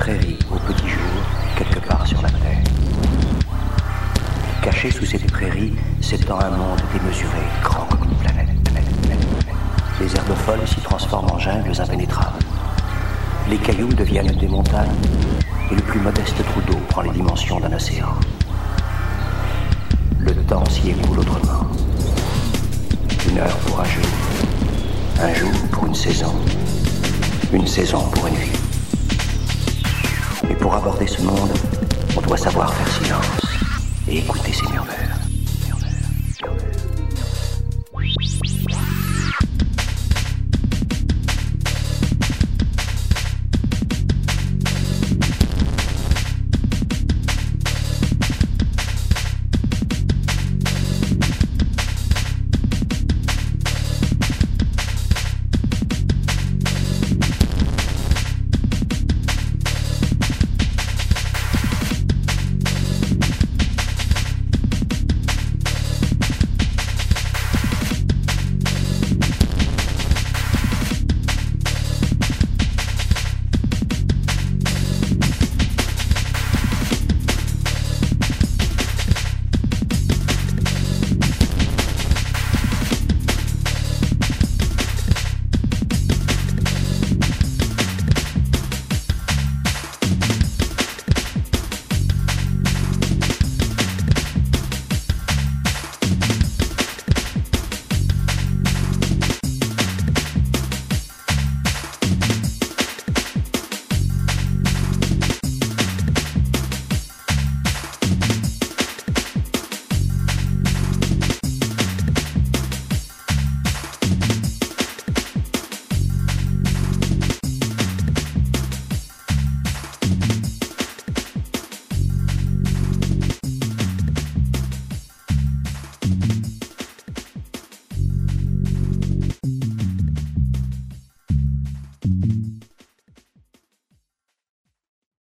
prairies au petit jour, quelque part sur la terre. Caché sous cette prairie s'étend un monde démesuré, grand comme une planète. Les herbes folles s'y transforment en jungles impénétrables. Les cailloux deviennent des montagnes et le plus modeste trou d'eau prend les dimensions d'un océan. Le temps s'y écoule autrement. Une heure pour un jour pour une saison pour une vie. Et pour aborder ce monde, on doit savoir faire silence et écouter ses murmures.